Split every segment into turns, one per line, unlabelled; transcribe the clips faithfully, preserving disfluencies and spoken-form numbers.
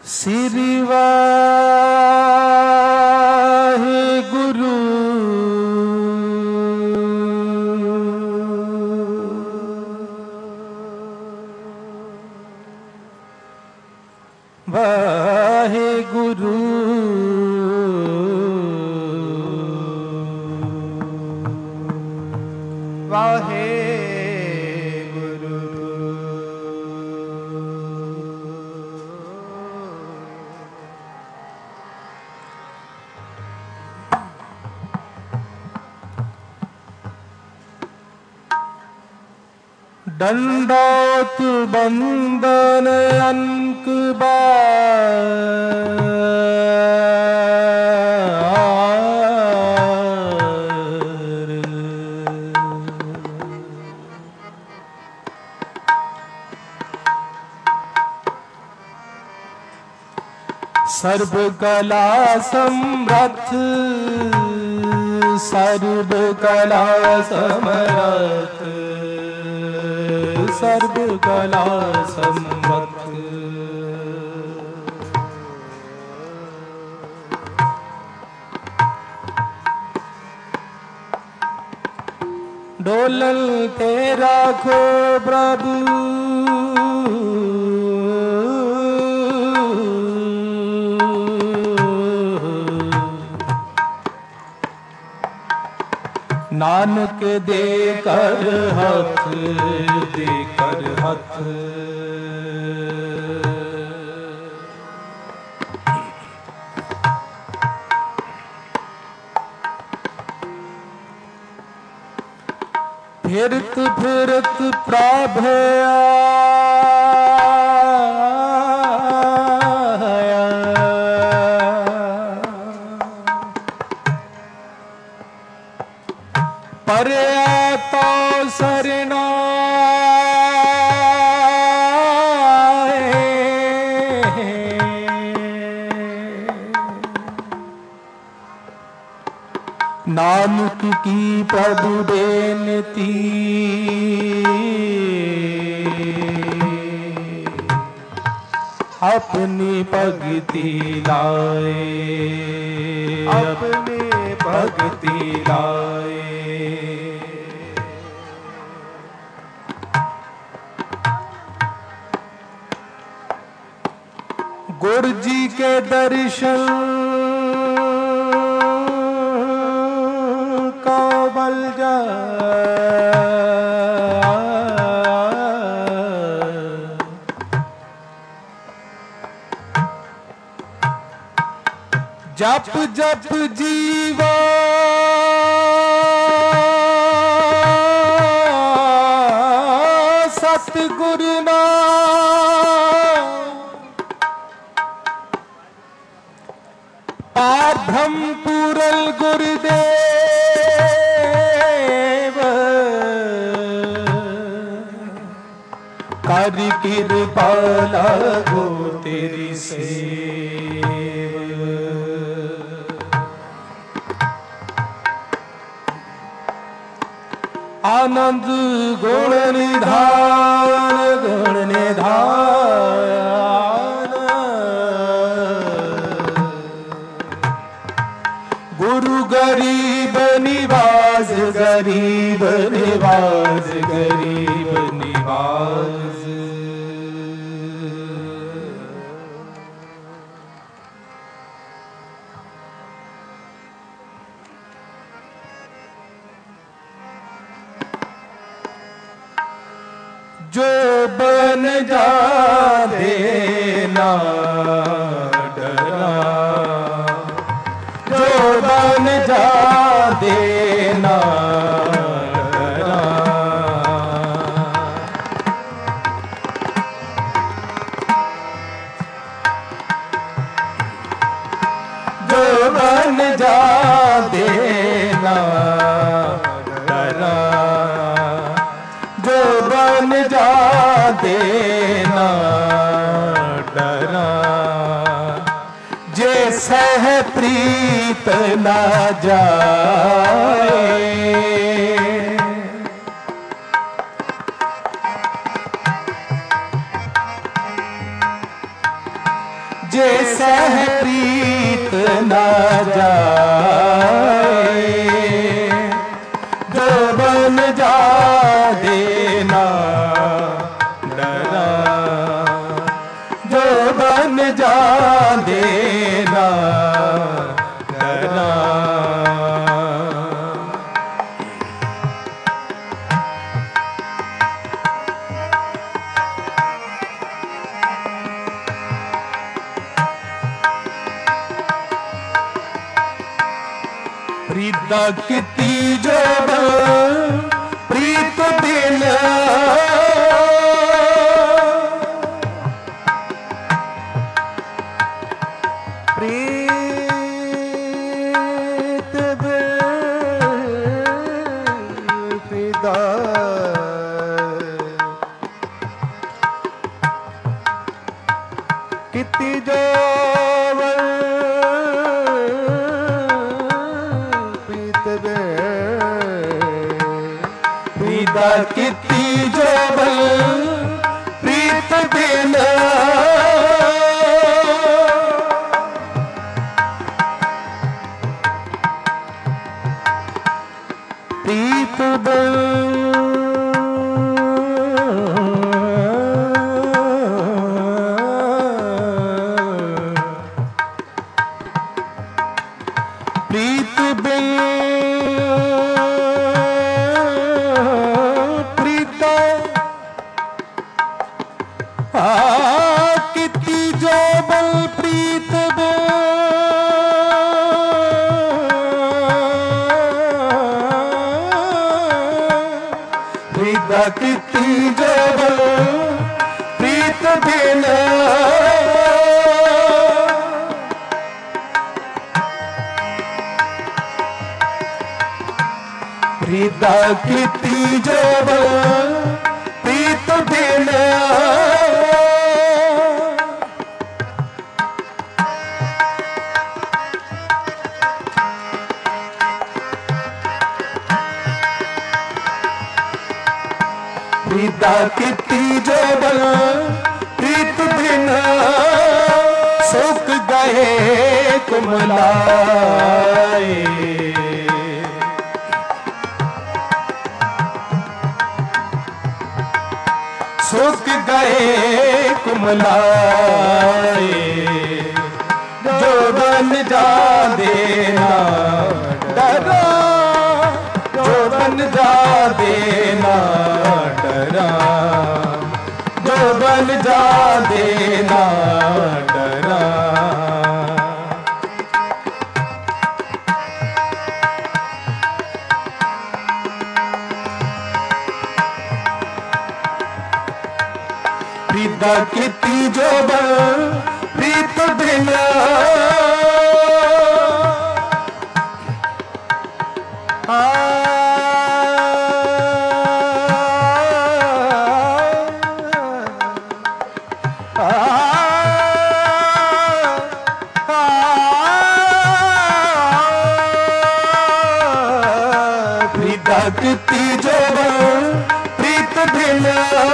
श्री वाहिगुरु वाहिगुरु वाहिगुरु दंडोत बंदन अनक बार सर्व कला समर्थ सर्व कला समर्थ सर्व कला समर्थ डोलल ते राखो प्रभु नानक दे कर हथ दे कर हथ फिरत फिरत प्राभ परया तो सरना नानक की प्रभु बेनती अपनी भगति लाए अपनी भगति लाए गुरु जी के दर्शन को बल जा जप जप जीवा सतगुरु ना पार ब्रह्म पूरल गुरुदेव कर कृपा लागो तेरी सेव आनंद गुण निधान गुण निधान गुरु गरीब निवास गरीब निवास गरीब निवास जो बन जा देना डरना जो बन जा देना डरना जो बन जा देना डरना जो बन जा देना डरना जे सह प्रीत ना जाए जे सह प्रीत न जाए, जो बन जा देना डरा, जो बन जा देना डरा। प्रीता किती जो प्रीत बिन, प्रीत बिदा किती जो प्रीता किती जो प्रीत बिन, प्रीत बिन प्रीत बिन किती जो बल प्रीत प्रीता किती जो बल प्रीत बिन, प्रीता किती जो बल प्रीत बिन, प्रीता किती जो बल प्रीत बिन, सुख गए कुमलाए, सुख गए कुमलाए, जो बन जा देना डरा, जो बन जा देना डरा, जो बन जा देना डरा। प्रीता किती जो प्रीत बिन, आ प्रीता किती जो प्रीत बिन,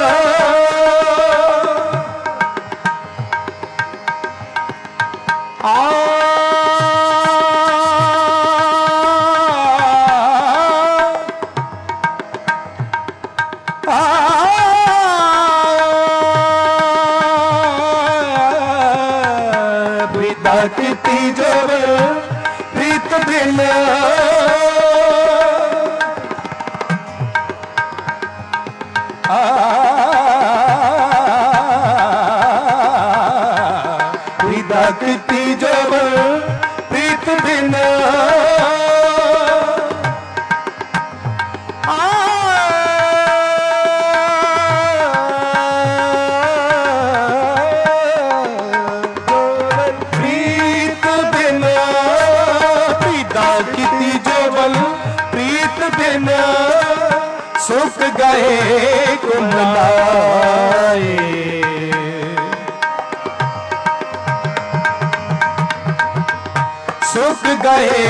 आ प्रीता किती जो प्रीत बिन, प्रीता किती जो प्रीत बिन, प्रीत बिन, प्रीता किती जो प्रीत बिन, सुख गए कुमलाए, सुख गए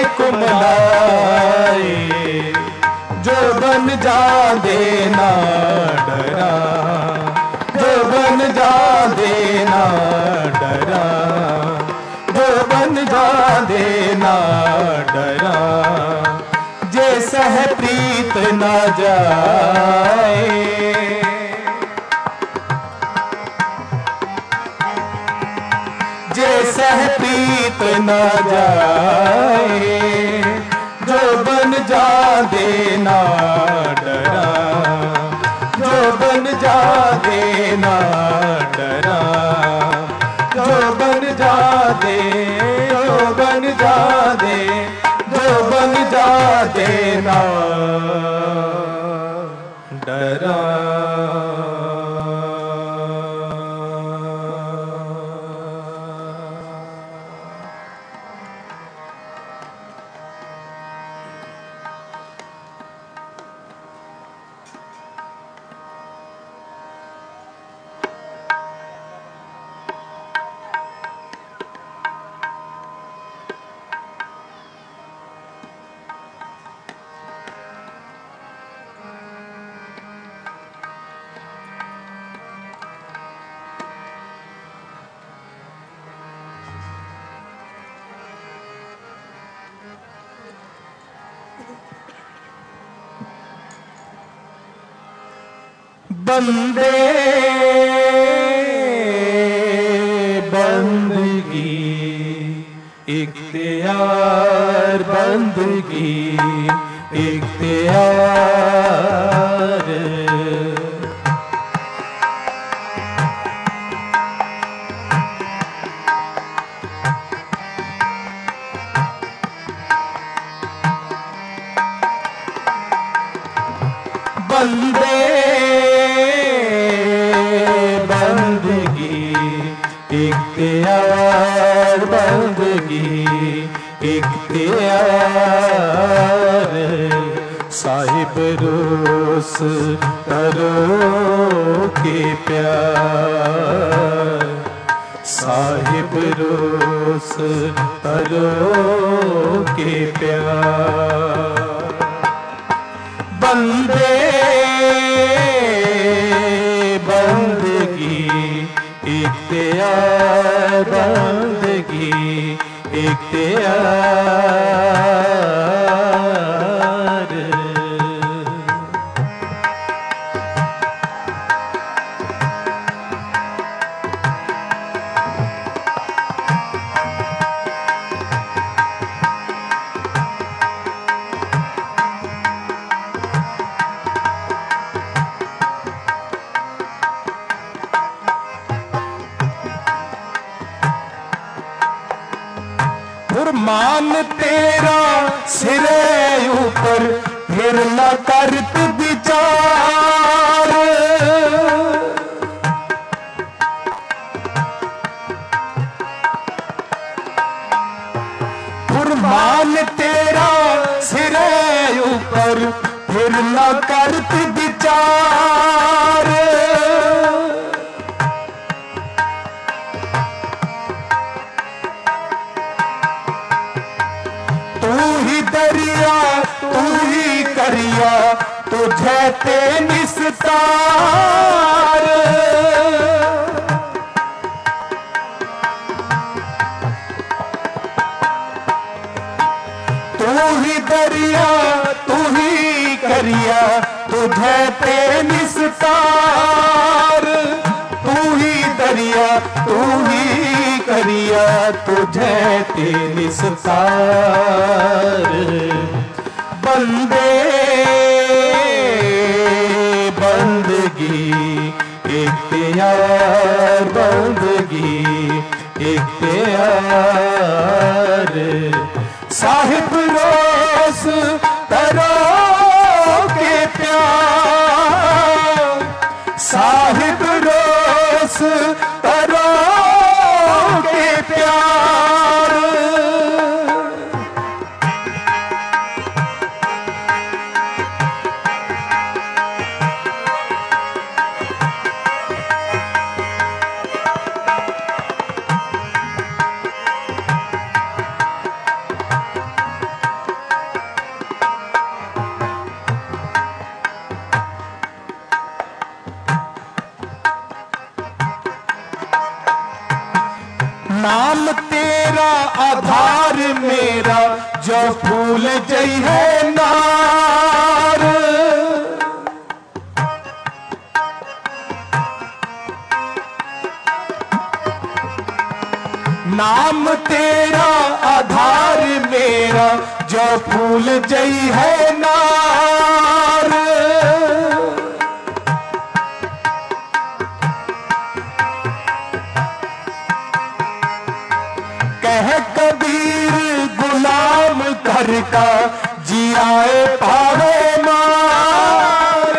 कुमलाए, जो बन जा देना डरा, जो बन जा देना डरा। ना जाए, जे सह प्रीत ना जाए, जो बन जा देना डरा, जो बन जा देना डरा, जो बन जा दे, जो बन जा दे, जो बन जा देना डरा। बंदे बंदगी इख्तियार, बंदगी इख्तियार, बंदे बंदगी इख्तियार, बंदगी इख्तियार, साहिब रोस करो के प्यार, साहिब रोस करो के प्यार। बंदे बंदगी इख्तियार, बंदगी इख्तियार, फुरमान तेरा सिरे ऊपर फिर न करत विचार, फुरमान तेरा सिरे ऊपर फिर न करत विचार, दरिया तू ही करिया तुझे ते निस्तार, तू ही दरिया तू ही करिया तुझे ते निस्तार, तू ही दरिया तू ही करिया तुझे ते निस्तार। बंदे बंदगी इख्तियार, बंदगी इख्तियार, साहिब रोस करो के प्यार, साहिब रोस करो के प्यार। नाम तेरा आधार मेरा जो फूल जई है नार, नाम तेरा आधार मेरा, जो फूल जई है नार। कह कबीर गुलाम कर का, जियाए पावे मार।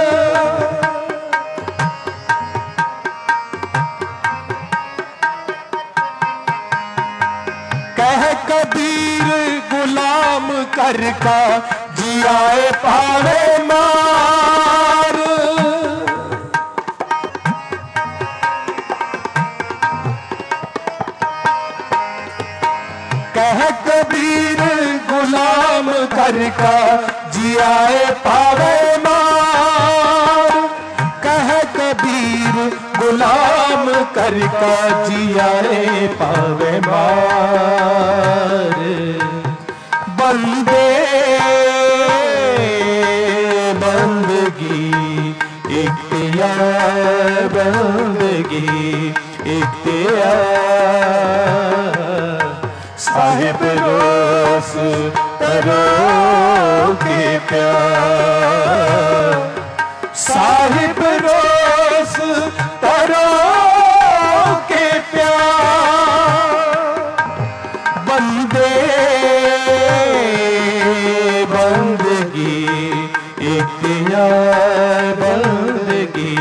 कह कबीर गुलाम कर का, जियाए पावे मार। कह कबीर गुलाम कर का, जियाए पावे मार। कह कबीर गुलाम कर का, जियाए पावे मार। बंदे बंदगी इख्तियार, बंदगी इख्तियार। साहिब रोस तरो के प्यार, साहिब रोस तरो के प्यार। बंदे बंदगी इख्तियार, बंदगी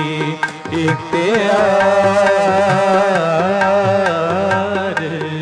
इख्तियार।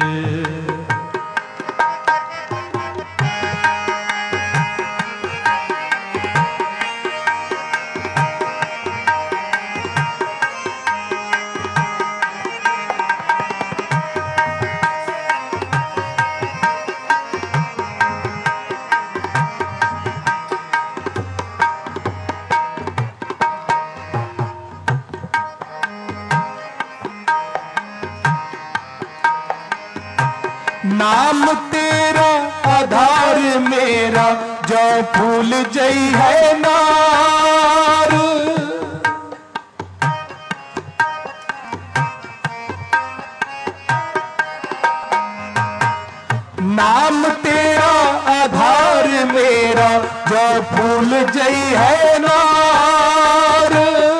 नाम तेरा आधार मेरा, जो फूल जई है नार। नाम तेरा आधार मेरा, जो फूल जई है नार।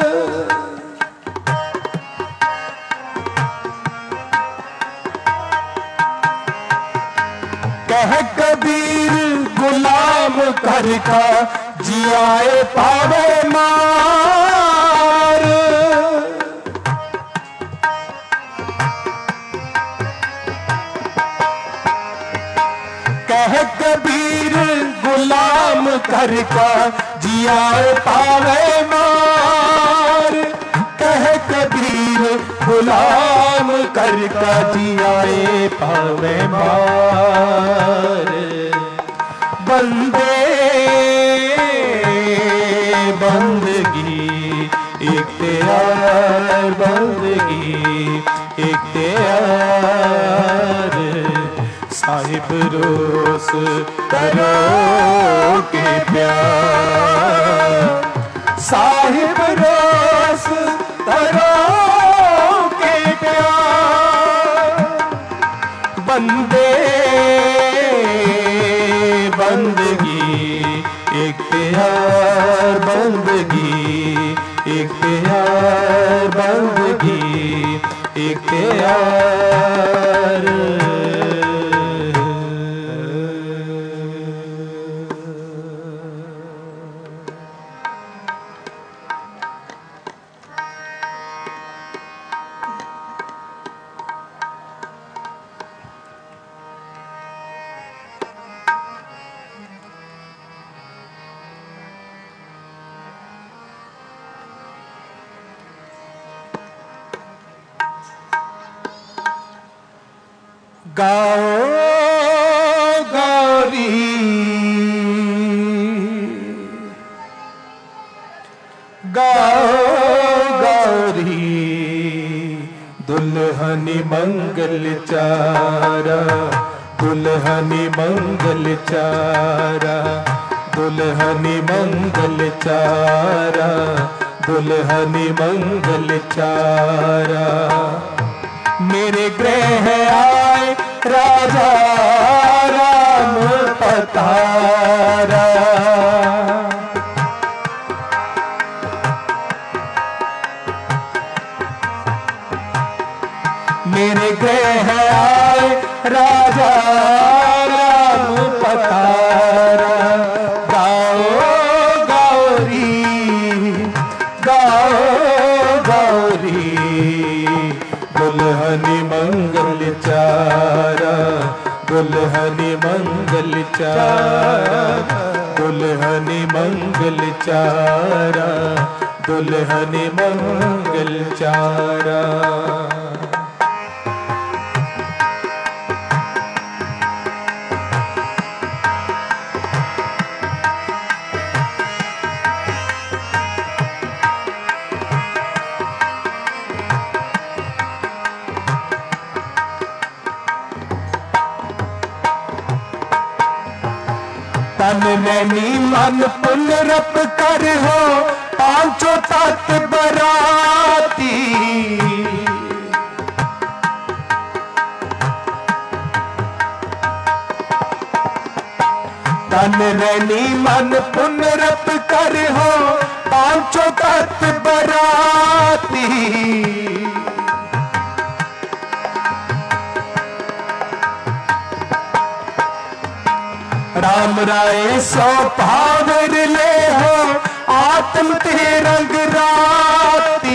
कह कबीर गुलाम कर का, जियाए पावे मार। कह कबीर गुलाम कर का, जियाए पावे मार। कह कबीर गुलाम कर का, जियाए पावे मार। बंदे बंदगी इख्तियार, बंदगी इख्तियार। साहिब रोस करो के प्यार, साहिब रोस करो के प्यार। बंदे बंदगी इख्तियार, बंदगी इख्तियार, बंदगी इख्तियार। गाओ गौरी गाओ गौरी, दुल्हनी मंगल चारा, दुल्हनी मंगल चारा, दुल्हनी मंगल चारा, दुल्हनी मंगल चारा। मेरे ग्रह आ राजा राम पधारा। मेरे गृह आए राजा राम पधारा। गाओ गौरी गाओ गौरी दुल्हनी मंगल चारा दुल्हनी मंगल चारा दुल्हनी मंगल चारा दुल्हनी मंगल चारा। तन नैनी मन पुनरप कर हो पांचों तत्व बराती। तन नैनी मन पुनरप कर हो पांचों तत्व बराती। राम राय सौ भावर ले हो आत्म ते रंग राती।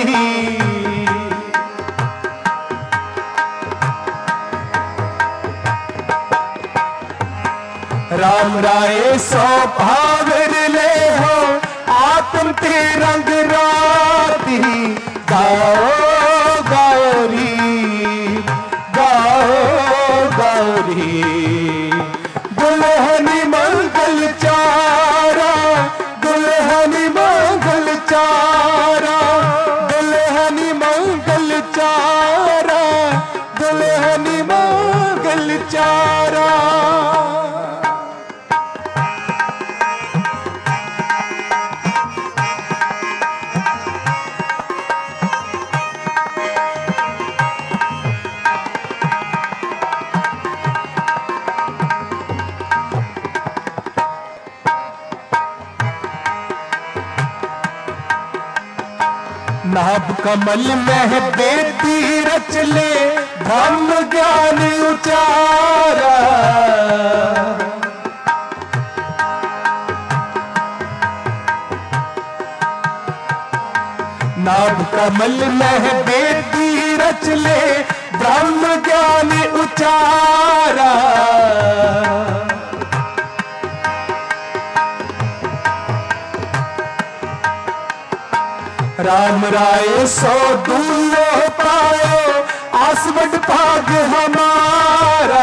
राम राय सौ भावर ले हो आत्म ते रंग राती। गाओ गौरी गाओ गौरी दुल्हनी मंगल चारा दुल्हनी मंगल चारा दुल्हनी मंगल चारा दुल्हनी मंगल चारा। नाभ कमल में बेटी रच ले ब्रह्म ज्ञान उचारा। नाभ कमल में बेटी रच ले ब्रह्म ज्ञान उचारा। राम राय सो दूल्हो पायो आसवट भाग हमारा।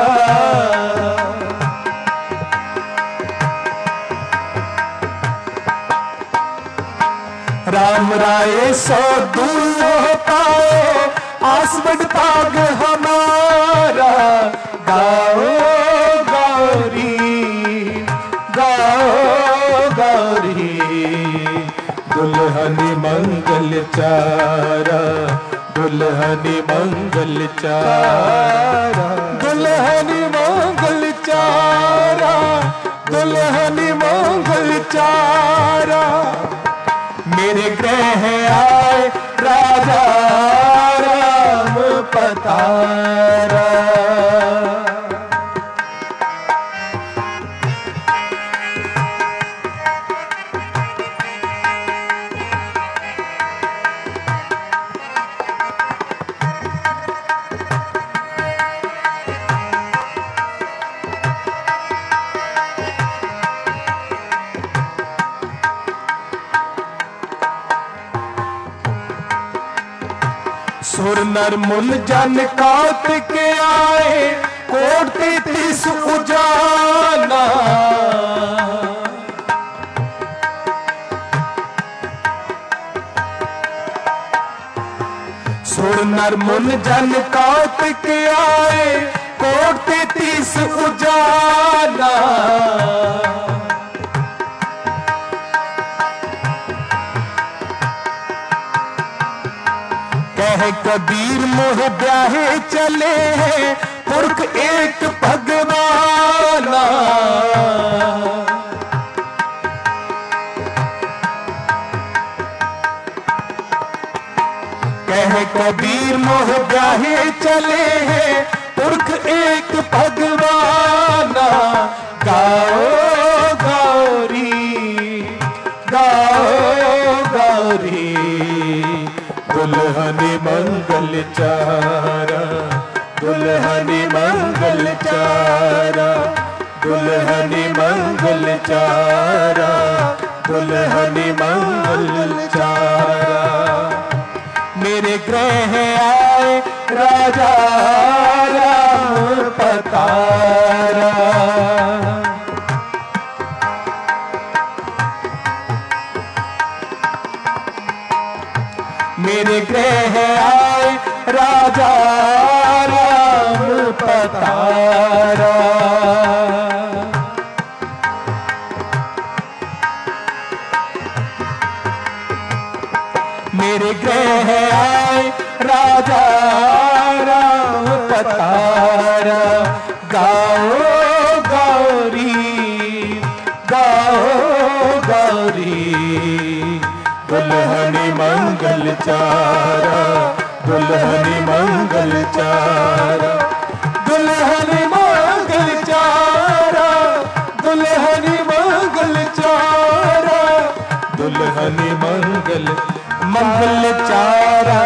राम राय सो दूल्हो पायो आसवट भाग हमारा। गाओ गौरी गाओ गौरी दुल्हनी मंगल चारा दुल्हनी मंगल चारा दुल्हनी मंगल चारा दुल्हनी मंगल चारा। मेरे गृह आए राजा राम पधारा। सुर नर मुन जन कात के आए कोट तीस उजाला। सुर नर मुन जन कात के आए कोट तीस उजाला। कह कबीर मोह ब्याहे चले हैं पुरख एक भगवाना। कह कबीर मोह ब्याहे चले हैं पुरख एक भगवाना। गाओ गौरी गाओ गौरी दुल्हन मंगल चारा दुल्हन मंगल चारा दुल्हन मंगल चारा दुल्हन मंगल चारा। मेरे ग्रह आए राजा राम पतारा। मेरे ग्रह आए राजा राम पतारा। मेरे ग्रह आए राजा राम पतारा। गाओ गौरी गाओ गौरी दुल्हन मंगल चारा दुल्हन मंगल चारा दुल्हन मंगल चारा दुल्हन मंगल चारा दुल्हन मंगल मंगल चारा।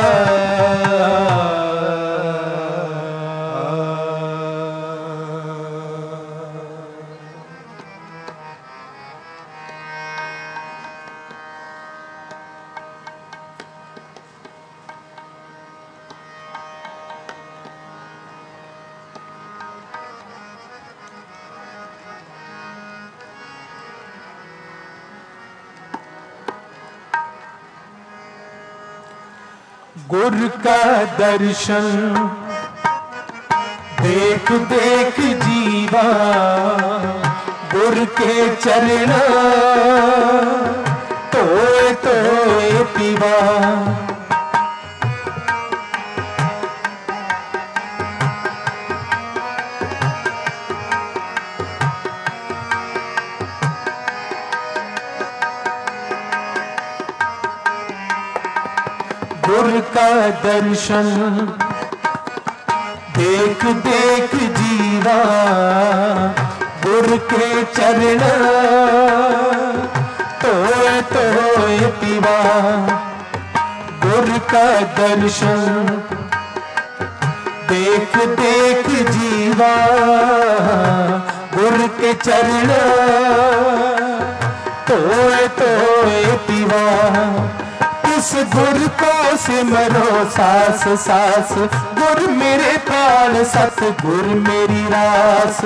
गुर का दर्शन देख देख जीवा गुर के चरण तोए तोए पीवा। गुर का दर्शन देख देख जीवा गुर के चरण तोए तोए पीवा। गुर का दर्शन देख देख जीवा गुर के चरण तोए तोए पीवा। इस गुर को सिमरो सास सास गुर मेरे प्राण सत गुर मेरी रास।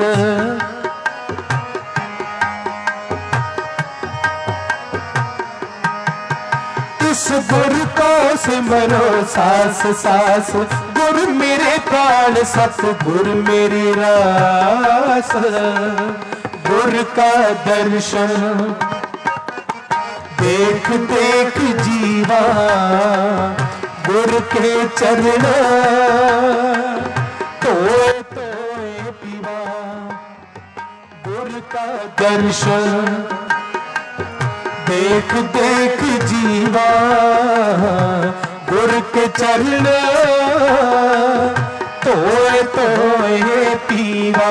इस गुर को सिमरो सास सास गुर मेरे प्राण सत गुर मेरी रास। गुर का दर्शन देख देख जीवा गुर के चरण तोए तोए पीवा। गुर का दर्शन देख देख जीवा गुर के चरण तोए तोए पीवा।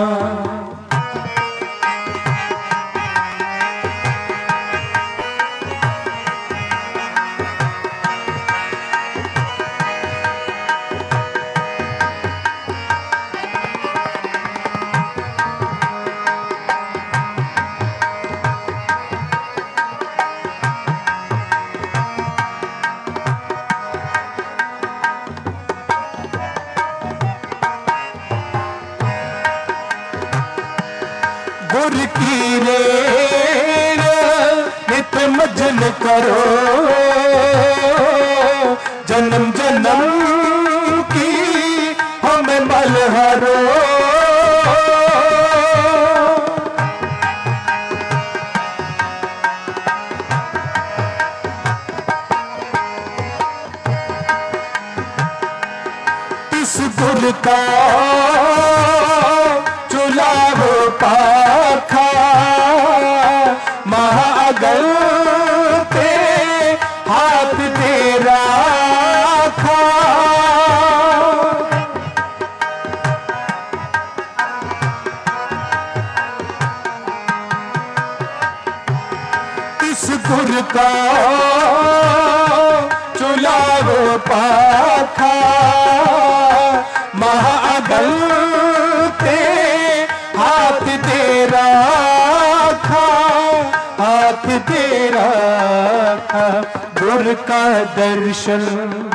गुर की रेण नित मजन करो जन्म जन्म की हमें मलहरो। इस गुर का चुलाव पाखा महाअगल पे हाथ दे रखा। इस गुर का चुलाव पाखा महाअगल पे हाथ दे रखा, हाथ दे रखा। गुर का दर्शन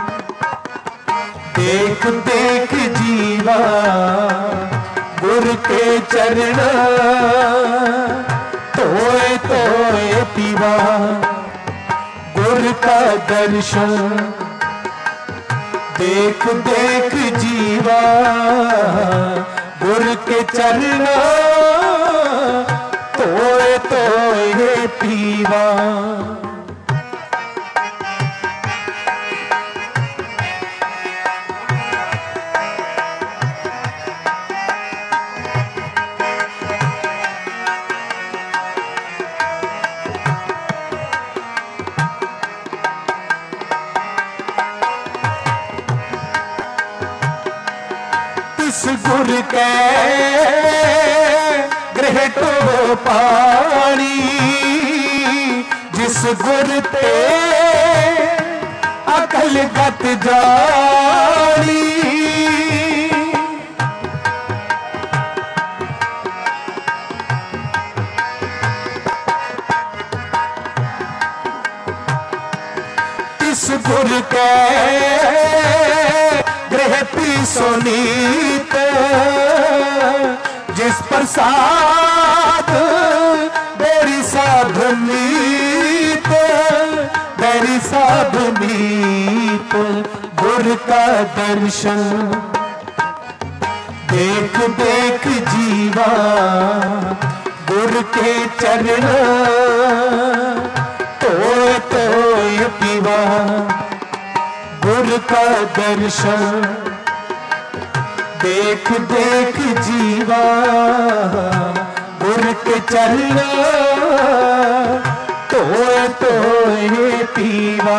देख देख जीवा गुर के चरण तोए तोए पीवा। गुर का दर्शन देख देख जीवा गुर के चरण तोए तोए पीवा। इस गुर के गृह तो पानी जिस गुर ते अकल गत जानी। इस गुर के गृह पी सोनीत जिस प्रसाद बेरी साध मीत, बेरी साध मीत। गुर का दर्शन देख देख जीवा गुर के चरण तोए तोए पीवा। गुर का दर्शन देख देख जीवा गुर के चरण तोए तोए पीवा।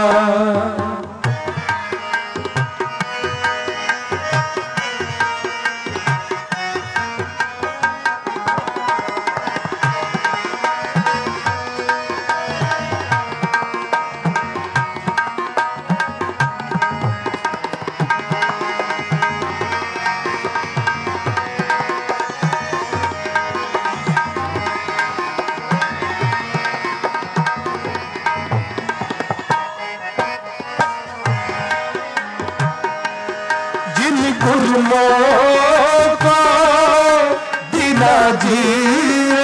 गुरमों को दिला जियो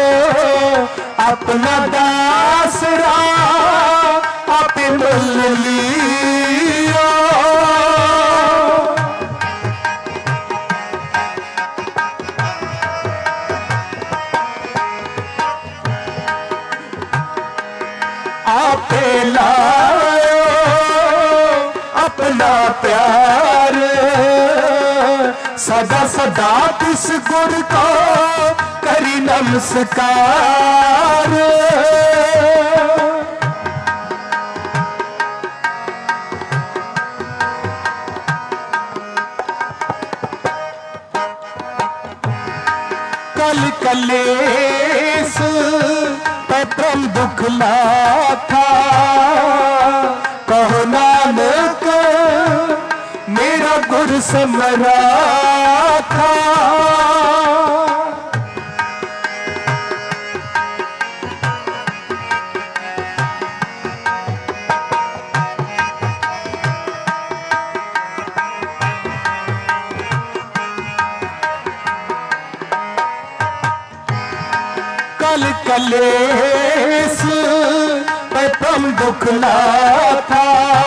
अपना दासरा आप मिल लियो। आपे लायो अपना प्यार सदा सदा किस गुर को करी नमस्कार। कल कलेस परम दुख लाथा कहो नानक मेरा गुर समरा था। कल कलेस परम दुख लाथा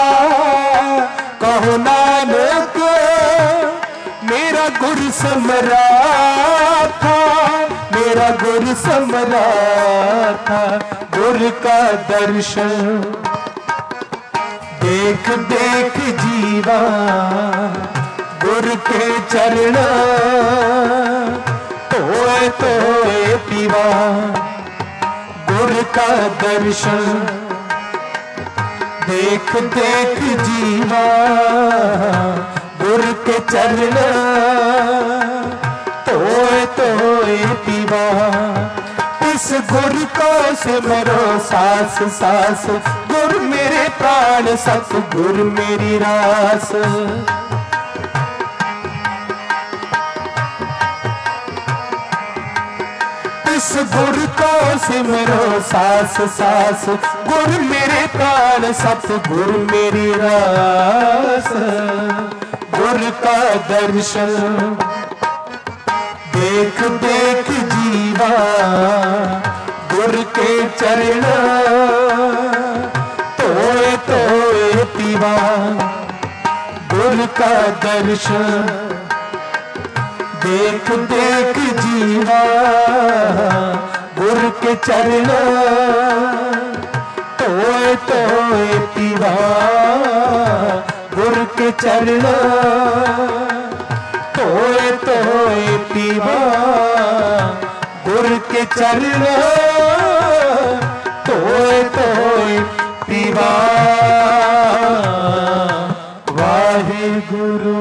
कहो नानक मेरा गुर समरा था, मेरा गुर समरा था। गुर का दर्शन देख देख जीवा गुर के चरण तोए तोए पीवा, गुर का दर्शन देख देख जीवा, गुर के चरण तोए तोए पीवा। इस गुर को सिमरो सास सास, गुर मेरे प्राण सत गुर मेरी रास। इस गुर को सिमरो सास सास, गुर मेरे प्राण सत गुर मेरी रास। गुर का दर्शन देख देख जीवा, गुर के चरण तोए तोए पीवा, गुर का दर्शन देख देख जीवा, गुर के चरण तोए तोए पीवा, गुर के चरण तोए तोए पीवा, गुर के चरण तोए तोए पीवा। वाहे गुरु।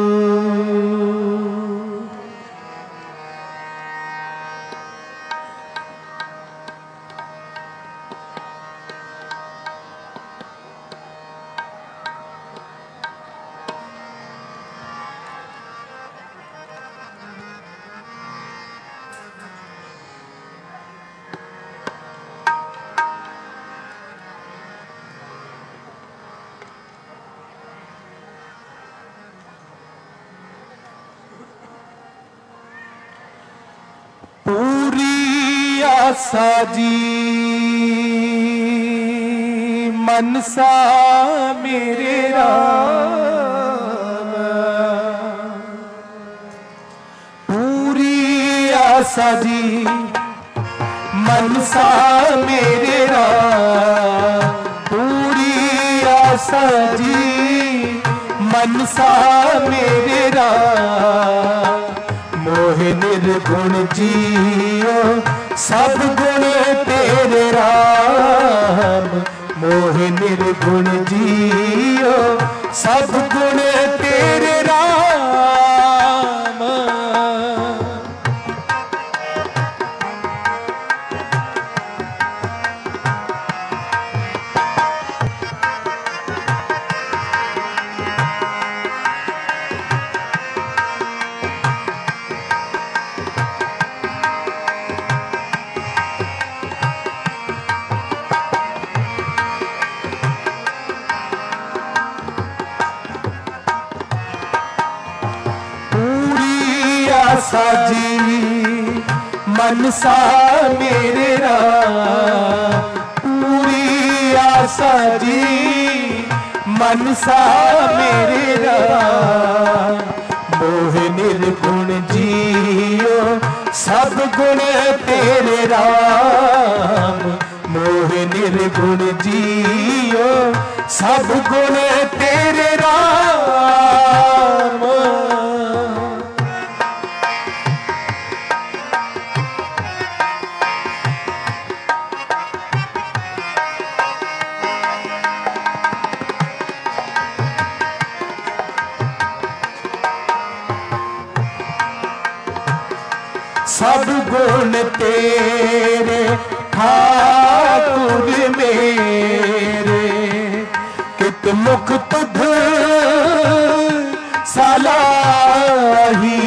पूरी आसा जी मनसा मेरे राम, पूरी आसा जी मनसा मेरे राम, पूरी आसा जी मनसा मेरे राम। मोह निर्गुण जियो सब गुण तेरे राम, मोह निर्गुण जियो सब गुण तेरे राम। आसा जी मनसा मेरे राम, पूरी आसा जी मनसा मेरे राम। मोह निर्गुण जियो सब गुण तेरे राम, मोह निर्गुण जियो सब गुण तेरे राम। सब गुण तेरे ठाकुर मेरे, कित मुख तुध सलाही।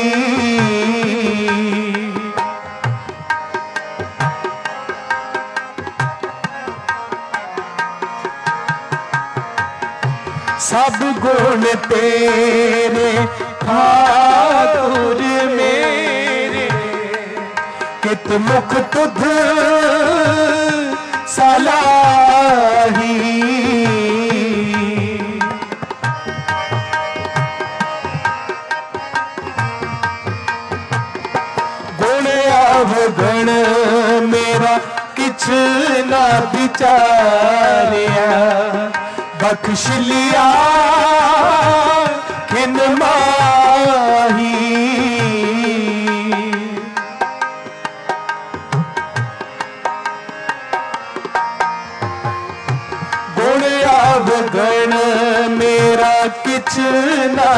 सब गुण तेरे ठाकुर मेरे, कित मुख तुध सलाही। गुण अवगुण मेरा किछ ना विचारिया, बख्श लिया खिन माया।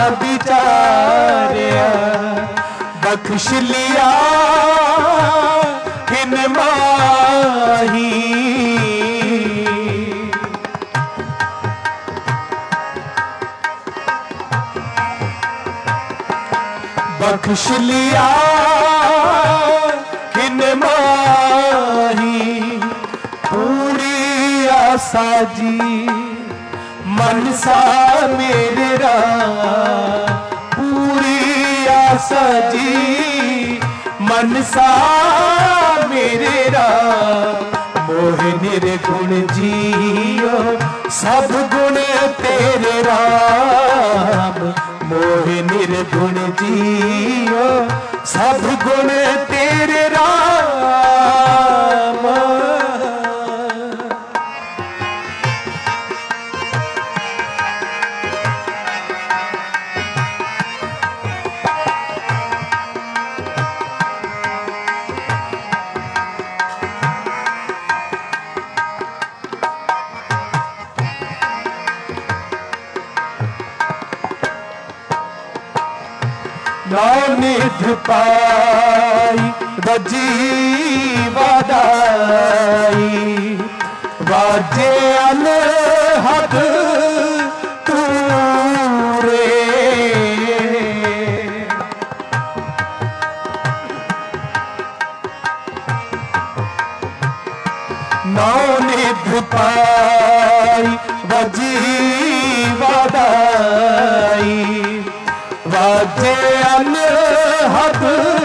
बिचारिया बख्श लिया हिन माही बख्श लिया हिन माही पूरी आसा जी मनसा मेरे रा पूरी आसा जी मनसा मेरे रा मोह निर्गुण जियो सब गुण तेरे राम मोह निर्गुण जियो सब गुण तेरे राम निध पाई बजी वादाई वाजे अलहद तूरे नौ निध पाई बजी वादाई वाजे अलहद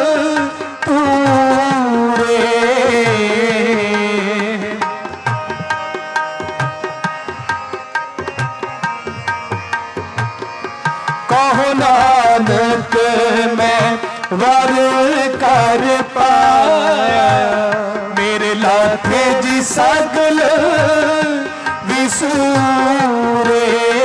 तूरे कहो नानक मैं वर कर पाया मेरे लाथे जी सगल विसूरे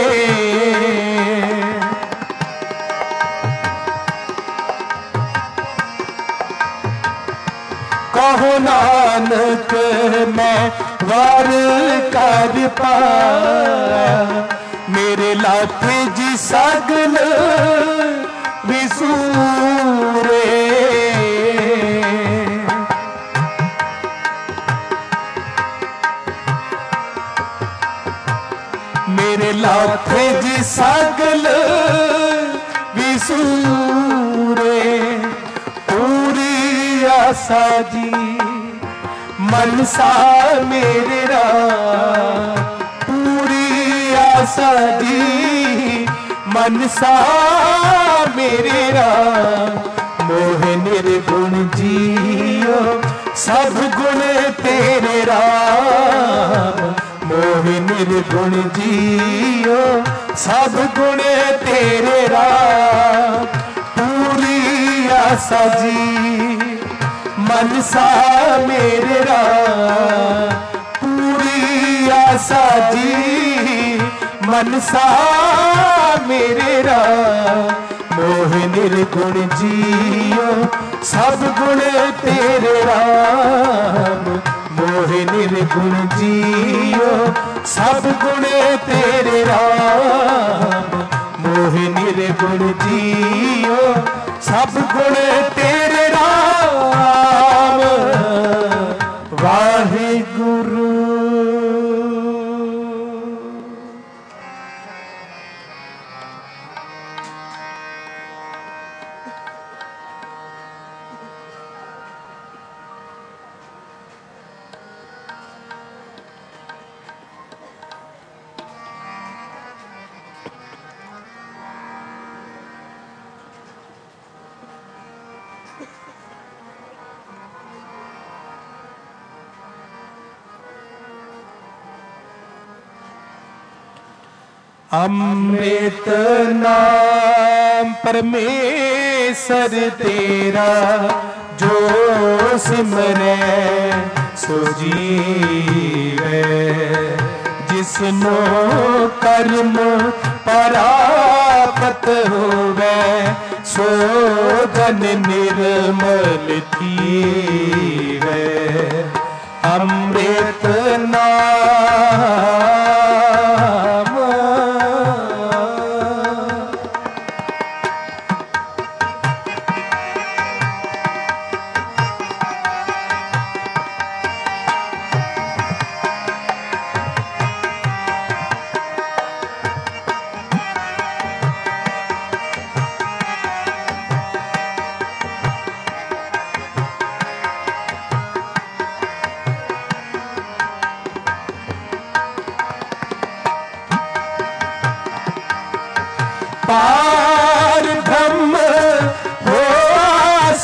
कहो नानक मैं वार कर पाया मेरे लाथे जी सगल विसूरे मेरे लाथे जी सगल विसूरे पूरी आसा जी मनसा मेरे रा पूरी आसा जी मनसा मेरे रा मोह निर्गुण जियो सब गुण तेरे राम मोह निर्गुण जियो सब गुण तेरे राम पूरी आसा जी मनसा मेरे रा पूरी आसा जी मनसा मेरे रा मोह निर्गुण जियो सब गुण तेरे राम मोह निर्गुण जियो सब गुण तेरे राम मोह निर्गुण जियो सब गुण तेरे राम वाहिगुरु। अमृत नाम परमेश्वर तेरा जो सिमरे सो जीवे जिसनो कर्म परापत होवे सो जन निर्मल थीवे। अमृत नाम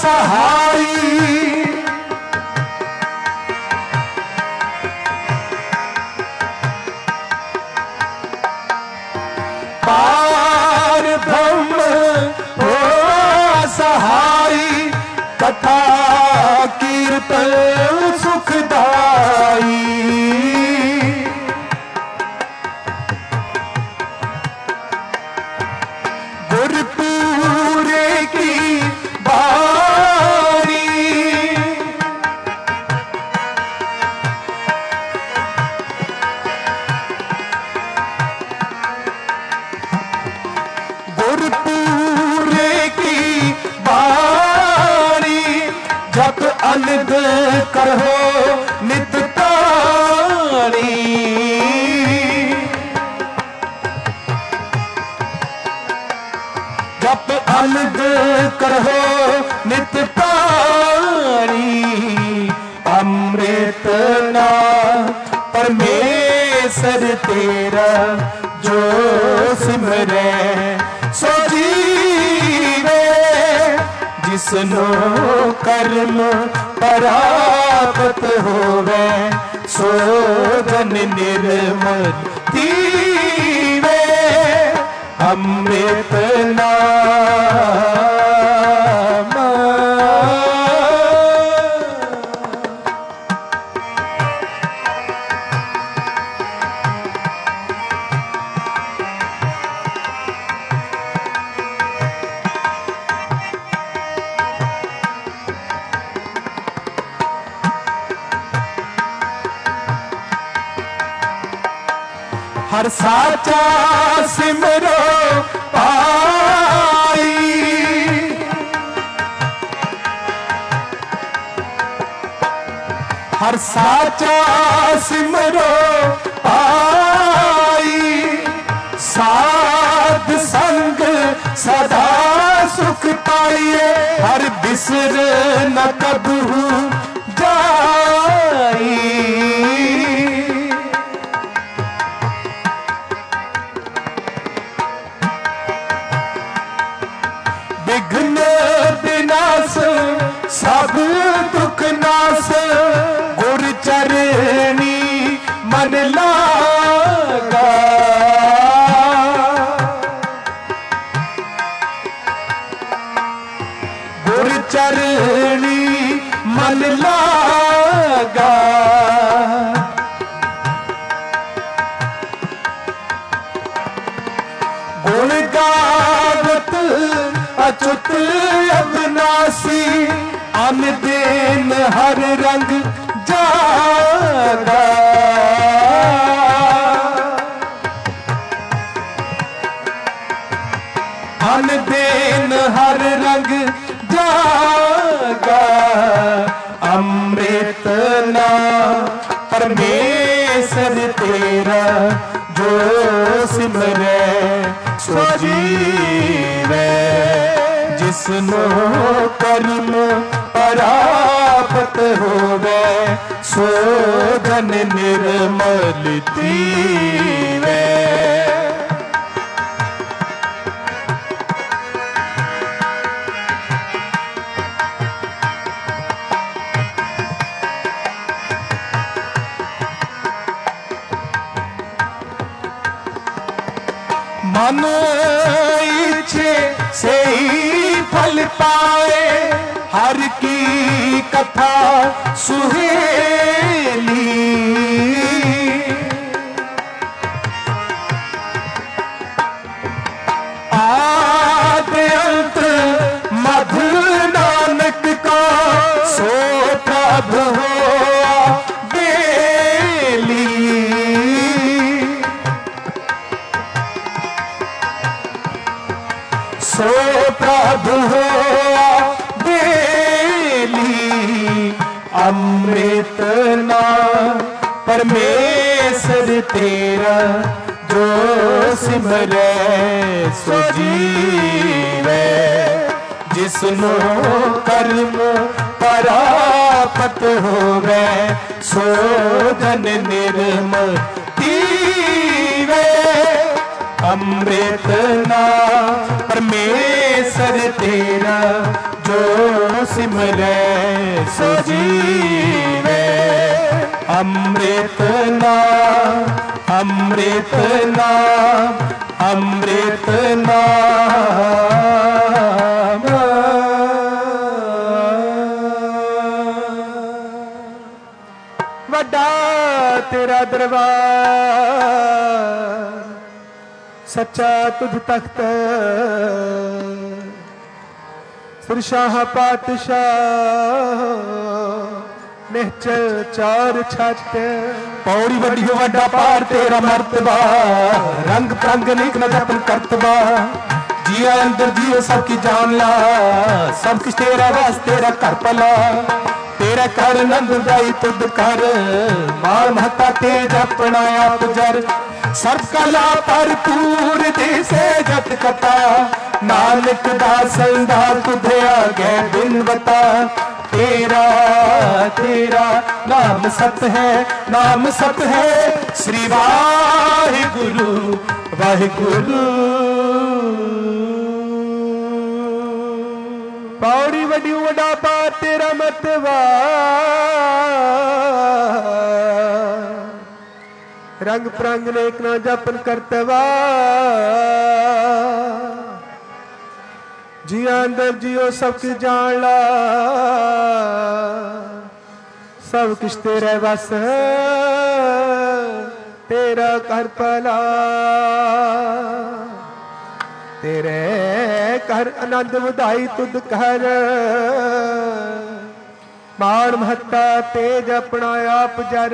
सहाई पार ब्रह्म हो सहाई कथा कीर्तन सुखदाई गुरपुरे की बारी गुरपुरे की बारी जप अनद करो नित तारी जप अनद करो नित तारी अमृत ना परमेश्वर तेरा जो सिमरे सो जीवे जिसनो कर्म परापत होवे सो जन निर्मल दीवे अमृत नाम हर साचा सिमरो पाई हर साचा सिमरो पाई साध संग सदा सुख पाइए हर बिसर न कबू जाई विघ्न विनाश सब दुख नाश गुर चरणी मन लागा गुर चरणी मन लागा गुण गावत अच्युत अविनाशी अन देन हर रंग जागा अन देन हर रंग जागा अमृत ना परमेश्वर तेरा जो सिमरे सो जीवे जिसनो कर्म परापत होवे सो धन निर्मल दीवे मन इच्छे से ही फल पाए हर की कथा सुहेली आदि अंत मधु नानक का सो प्रभु हो बेली सो प्रभु हो बेली अमृत ना परमेश्वर तेरा जो सिमरे सो जीवे जिसनो कर्म परापत होवे सो धन निर्मल दीवे अमृत ना परमेश्वर तेरा जो सिमरे सो जीवे। अमृत नाम अमृत नाम अमृत नाम। वड्डा तेरा दरबार सच्चा तुझ तख्त फिर शाह पातशाह निहचल चार छत। पौड़ी वड्डी वड्डा पार तेरा मर्तबा रंग प्रंग नेक न जपन करतबा। जिया अंदर जियो सबकी जान ला सब कुछ तेरा वास तेरा कर पला। तेरा कर नंद दाई तुद कर मार महता तेज अपना आप जर। सब कला भरपूर देसे जत कथा नानक दासन दा तुझे आगे बिन बता। तेरा तेरा नाम सत है नाम सत है श्री वाहिगुरु वाहिगुरु। पौड़ी वड्डी वड्डा पार तेरा मतवा रंग प्रंग नेक ना जपन करतवा। जिया अंदर जियो सब कुछ जान ला सब कुछ तेरे बस तेरा कर पला। तेरे कर आनंद वधाई तुद कर माण महता तेज अपना आप जर।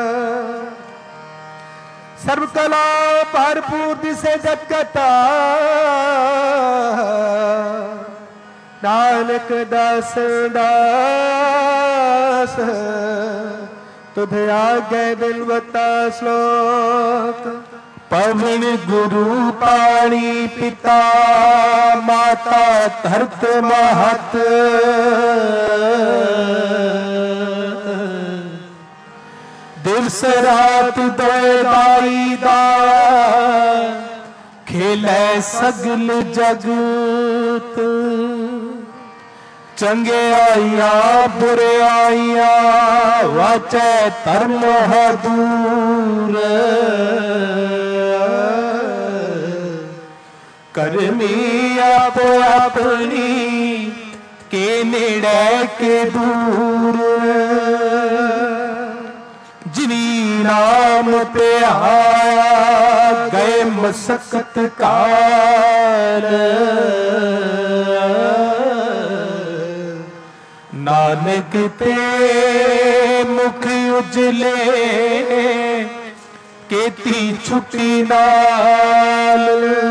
सर्व कला भरपूर दिसे जत कथा नानक दास दास तुझे आगे बिलवता श्लोक। पवन गुरु पाणी पिता माता धरत महत। दिवस रात दाई दा खेलै सगल जगत। चंगे आइया बुरे आइया वाचे धर्म दूर। करमी आप अपनी के नेड़े के दूर। जिनी नाम पे आया गए मसकत काल। नानक ते मुख उजले केती छुट्टी नाल।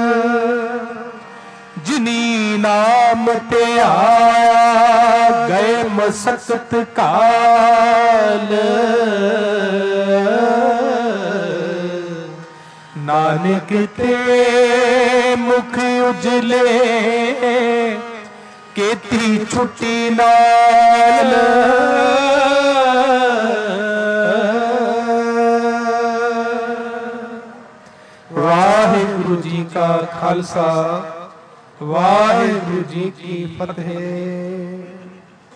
जिनी नाम ते आया गए मसकत काल। नानक ते मुख उजले केती छुट्टी नाल। वाहिगुरु जी का खालसा वाहिगुरु जी की फतेह।